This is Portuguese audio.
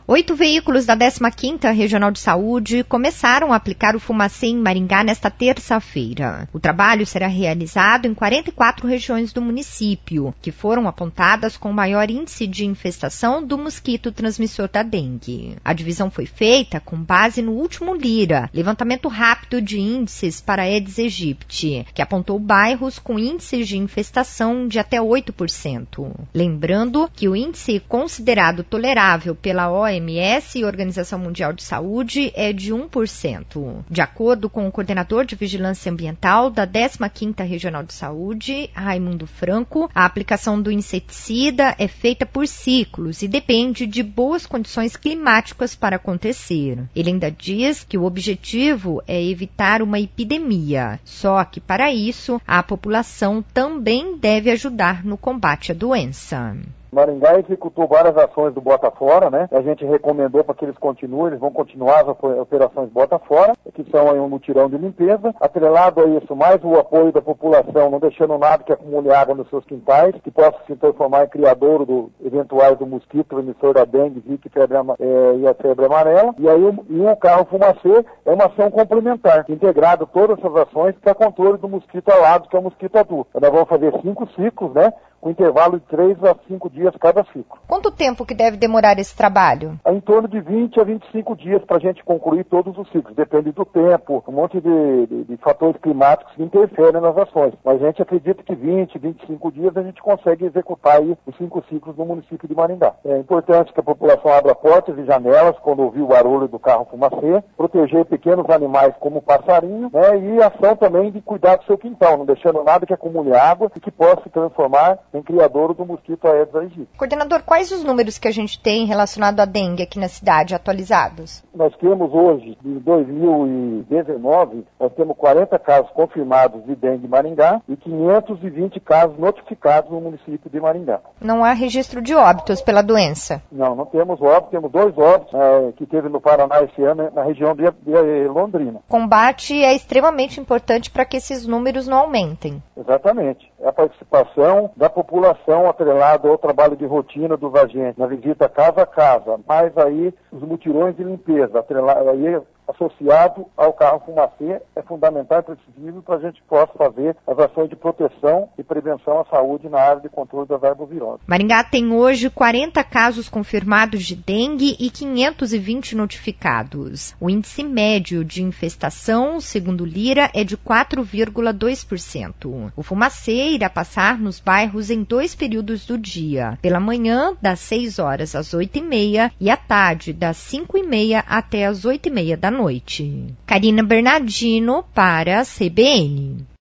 8 veículos da 15ª Regional de Saúde começaram a aplicar o Fumacê em Maringá nesta terça-feira. O trabalho será realizado em 44 regiões do município, que foram apontadas com maior índice de infestação do mosquito transmissor da dengue. A divisão foi feita com base no último LIRA, levantamento rápido de índices para Aedes aegypti, que apontou bairros com índices de infestação de até 8%. Lembrando que o índice considerado tolerável pela OMS e Organização Mundial de Saúde é de 1%. De acordo com o coordenador de Vigilância Ambiental da 15ª Regional de Saúde, Raimundo Franco, a aplicação do inseticida é feita por ciclos e depende de boas condições climáticas para acontecer. Ele ainda diz que o objetivo é evitar uma epidemia, só que para isso a população também deve ajudar no combate à doença. Maringá executou várias ações do Bota Fora, né? A gente recomendou para que eles continuem, eles vão continuar as operações Bota Fora, que são aí um mutirão de limpeza. Atrelado a isso, mais o apoio da população, não deixando nada que acumule água nos seus quintais, que possa se transformar em criadouro eventuais do mosquito, emissor da dengue, zika e a febre amarela. E aí o carro Fumacê é uma ação complementar, integrado todas essas ações para controle do mosquito alado, que é o mosquito adulto. Nós vamos fazer 5 ciclos, né? Com intervalo de 3 a 5 dias cada ciclo. Quanto tempo que deve demorar esse trabalho? Em torno de 20 a 25 dias para a gente concluir todos os ciclos. Depende do tempo, um monte de fatores climáticos que interferem nas ações. Mas a gente acredita que 20, 25 dias a gente consegue executar aí os 5 ciclos no município de Maringá. É importante que a população abra portas e janelas quando ouvir o barulho do carro Fumacê, proteger pequenos animais como o passarinho, né, e ação também de cuidar do seu quintal, não deixando nada que acumule água e que possa se transformar em criadouro do mosquito Aedes aegypti. Coordenador, quais os números que a gente tem relacionado à dengue aqui na cidade, atualizados? Nós temos hoje, em 2019, nós temos 40 casos confirmados de dengue em Maringá e 520 casos notificados no município de Maringá. Não há registro de óbitos pela doença? Não temos óbitos, temos 2 óbitos que teve no Paraná esse ano, na região de Londrina. O combate é extremamente importante para que esses números não aumentem. Exatamente. É a participação da população atrelada ao trabalho de rotina dos agentes, na visita casa a casa, mas aí os mutirões de limpeza, aí associado ao carro Fumacê, é fundamental e preciso para a gente possa fazer as ações de proteção e prevenção à saúde na área de controle das arboviroses. Maringá tem hoje 40 casos confirmados de dengue e 520 notificados. O índice médio de infestação, segundo o LIRA, é de 4,2%. O Fumacê irá passar nos bairros em 2 períodos do dia, pela manhã, das 6 horas às 8h30 e à tarde, das 5h30 até às 8h30 da noite. Karina Bernardino para a CBN.